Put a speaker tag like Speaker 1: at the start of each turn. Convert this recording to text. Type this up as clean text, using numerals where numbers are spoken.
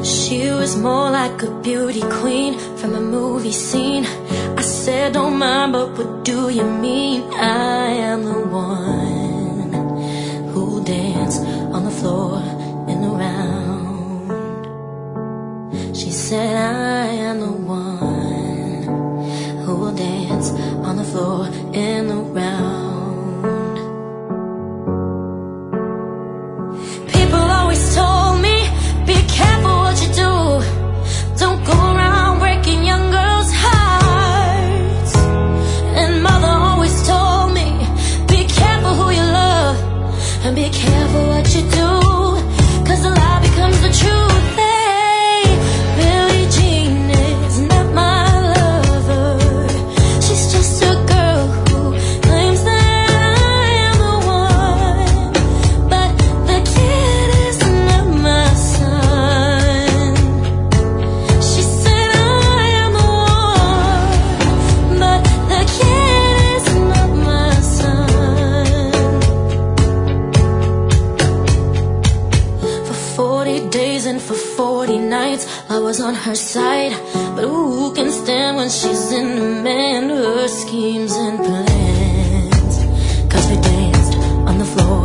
Speaker 1: She was more like a beauty queen from a movie scene. I said, don't mind, but what do you mean? I am the one who dance on the floor and around. She said, I am the one who will dance on the floor and around. People always told me, be careful what you do. Don't go around breaking young girls' hearts. And mother always told me, be careful who you love, and be careful what you do, 'cause the lie becomes the truth. Hey, Billie Jean is not my lover. She's just a girl who claims that I am the one, but the kid is not my son. She said I am the one, but the kid is not my son. For 40 days and for 40 nights I was on her side, but who can stand when she's in demand? Her schemes and plans, 'cause we danced on the floor